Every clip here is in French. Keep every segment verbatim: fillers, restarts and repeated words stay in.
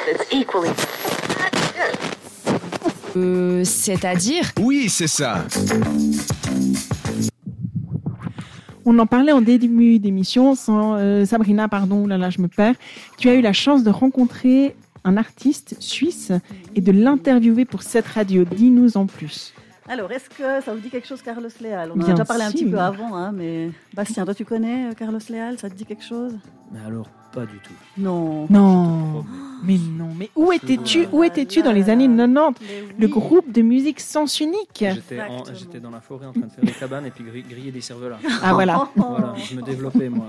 Euh, c'est-à-dire ? Oui, c'est ça. On en parlait en début d'émission, sans euh, Sabrina, pardon, là là, je me perds. Tu as eu la chance de rencontrer un artiste suisse et de l'interviewer pour cette radio. Dis-nous en plus. Alors, est-ce que ça vous dit quelque chose, Carlos Leal ? On en a Bien déjà parlé un sûr. petit peu avant, hein, mais Bastien, toi tu connais euh, Carlos Leal ? Ça te dit quelque chose ? Mais alors, pas du tout. Non. Non, mais non, mais où étais-tu, où étais-tu dans les années quatre-vingt-dix ? Mais oui. Le groupe de musique Sens Unique. J'étais, en- Exactement. j'étais dans la forêt en train de faire des cabanes et puis gri- griller des cervelas. Ah voilà. Voilà, je me développais moi.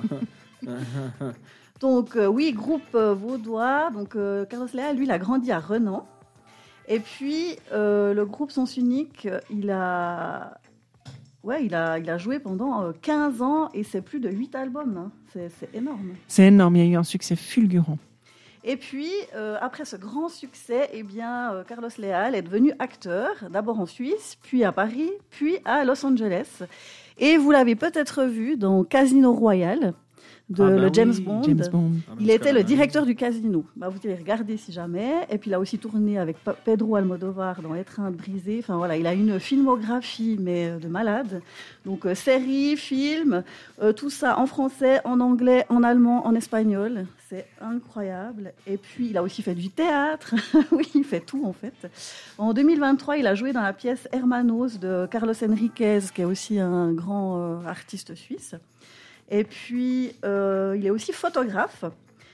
Donc euh, oui, groupe euh, vaudois. Donc euh, Carlos Leal, lui, il a grandi à Renan. Et puis euh, le groupe Sens Unique, euh, il a, ouais, il a, il a joué pendant euh, quinze ans et c'est plus de huit albums. Hein. C'est, c'est énorme. C'est énorme, il y a eu un succès fulgurant. Et puis, euh, après ce grand succès, eh bien, euh, Carlos Leal est devenu acteur, d'abord en Suisse, puis à Paris, puis à Los Angeles. Et vous l'avez peut-être vu dans Casino Royale, de Ah ben le James oui, Bond. James Bond. Ah, Il parce était que, le euh, directeur du casino. Bah, vous pouvez regarder si jamais. Et puis il a aussi tourné avec Pa- Pedro Almodovar dans Étreinte brisée. Enfin voilà, il a une filmographie mais euh, de malade. Donc euh, séries, films, euh, tout ça en français, en anglais, en allemand, en espagnol. C'est incroyable. Et puis il a aussi fait du théâtre. Oui, il fait tout en fait. En deux mille vingt-trois, il a joué dans la pièce Hermanos de Carlos Enriquez, qui est aussi un grand euh, artiste suisse. Et puis, euh, il est aussi photographe.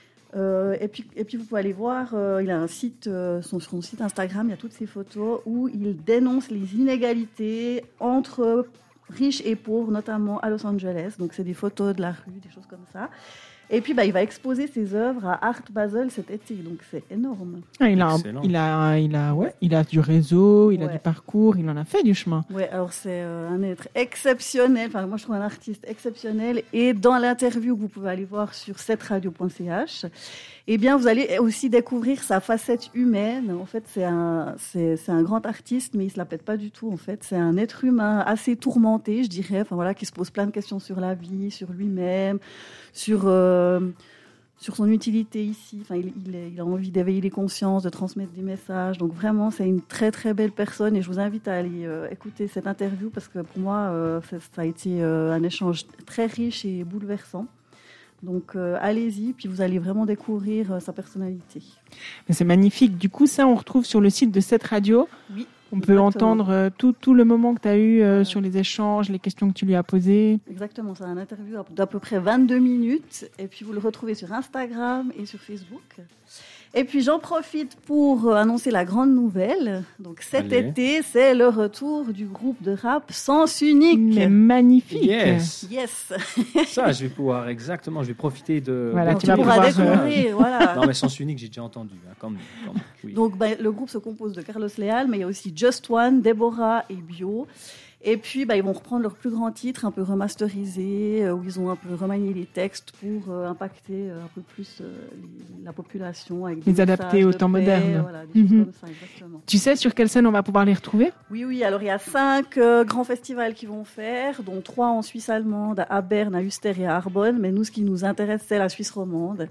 Euh, et, puis, et puis, vous pouvez aller voir, euh, il a un site, euh, son, sur son site Instagram, il y a toutes ses photos où il dénonce les inégalités entre riches et pauvres, notamment à Los Angeles. Donc, c'est des photos de la rue, des choses comme ça. Et puis, bah, il va exposer ses œuvres à Art Basel cet été. Donc, c'est énorme. Ah, il a, un- Excellent. il a, il a, ouais, il a du réseau, il a Ouais. du parcours, il en a fait du chemin. Ouais, alors c'est euh, un être exceptionnel. Enfin, moi, je trouve un artiste exceptionnel. Et dans l'interview que vous pouvez aller voir sur cette radio point c h, eh bien, vous allez aussi découvrir sa facette humaine. En fait, c'est un, c'est, c'est un grand artiste, mais il se la pète pas du tout. En fait, c'est un être humain assez tourmenté, je dirais. Enfin voilà, qui se pose plein de questions sur la vie, sur lui-même, sur euh, sur son utilité ici. Enfin, il, il, est- il a envie d'éveiller les consciences, de transmettre des messages. Donc vraiment, c'est une très très belle personne et je vous invite à aller euh, écouter cette interview parce que pour moi, euh, ça, ça a été euh, un échange très riche et bouleversant. Donc euh, allez-y, puis vous allez vraiment découvrir euh, sa personnalité. Mais c'est magnifique. Du coup, ça, on retrouve sur le site de cette radio. Oui. On peut Exactement. entendre euh, tout, tout le moment que tu as eu euh, Ouais. sur les échanges, les questions que tu lui as posées. Exactement, c'est un interview d'à peu près vingt-deux minutes et puis vous le retrouvez sur Instagram et sur Facebook. Et puis j'en profite pour euh, annoncer la grande nouvelle. Donc cet Allez. été, c'est le retour du groupe de rap Sens Unique. Mais magnifique. Yes. Yes. Ça, je vais pouvoir exactement. Je vais profiter de. Voilà, Donc, tu tu vas pourras pouvoir, euh, découvrir, voilà. Non, mais Sens Unique, j'ai déjà entendu. Hein, quand même, quand même, oui. Donc, ben, le groupe se compose de Carlos Leal, mais il y a aussi Just One, Deborah et Bio. Et puis, ben, ils vont reprendre leurs plus grands titres, un peu remasterisés, euh, où ils ont un peu remanié les textes pour euh, impacter euh, un peu plus euh, les- la population. Avec des Les adapter messages au de temps paix, moderne. Voilà, des choses Mhm. comme ça, exactement. Tu sais sur quelle scène on va pouvoir les retrouver ? Oui, oui, alors il y a cinq euh, grands festivals qui vont faire, dont trois en Suisse allemande, à Berne, à Uster et à Arbonne. Mais nous, ce qui nous intéresse, c'est la Suisse romande.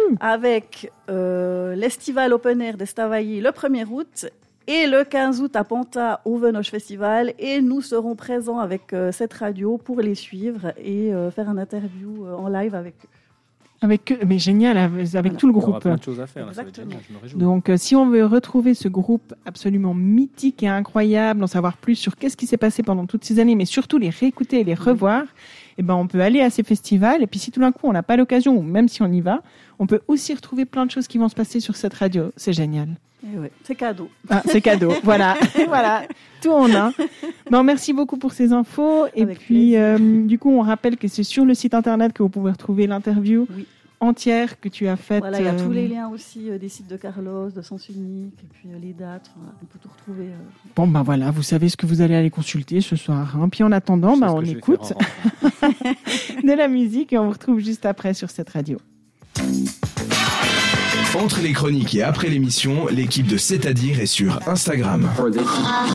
Avec euh, l'Estival Open Air d'Estavayer le premier août et le quinze août à Panta au Venoche Festival. Et nous serons présents avec euh, cette radio pour les suivre et euh, faire un interview euh, en live avec eux. Avec eux, mais génial, avec Voilà. tout le Il y aura groupe. plein de choses à faire. Là, ça va être Exactement. génial, je me réjouis. Donc, euh, si on veut retrouver ce groupe absolument mythique et incroyable, en savoir plus sur qu'est-ce qui s'est passé pendant toutes ces années, mais surtout les réécouter et les revoir, eh ben, on peut aller à ces festivals. Et puis, si tout d'un coup, on n'a pas l'occasion, ou même si on y va, on peut aussi retrouver plein de choses qui vont se passer sur cette radio. C'est génial. Et ouais, c'est cadeau. Ah, c'est cadeau. Voilà. Voilà. Tout en un. Bon, merci beaucoup pour ces infos. Et Avec puis, plaisir. euh, du coup, on rappelle que c'est sur le site internet que vous pouvez retrouver l'interview Oui. entière que tu as faite. Voilà, il y a tous euh, les liens aussi euh, des sites de Carlos, de Sens Unique, et puis euh, les dates. Voilà, on peut tout retrouver. euh. Bon, ben voilà, vous savez ce que vous allez aller consulter ce soir. Hein. Puis en attendant, Je sais ben, ce on que je vais écoute faire en rentrant. de la musique et on vous retrouve juste après sur cette radio. Entre les chroniques et après l'émission, l'équipe de C'est-à-dire est sur Instagram.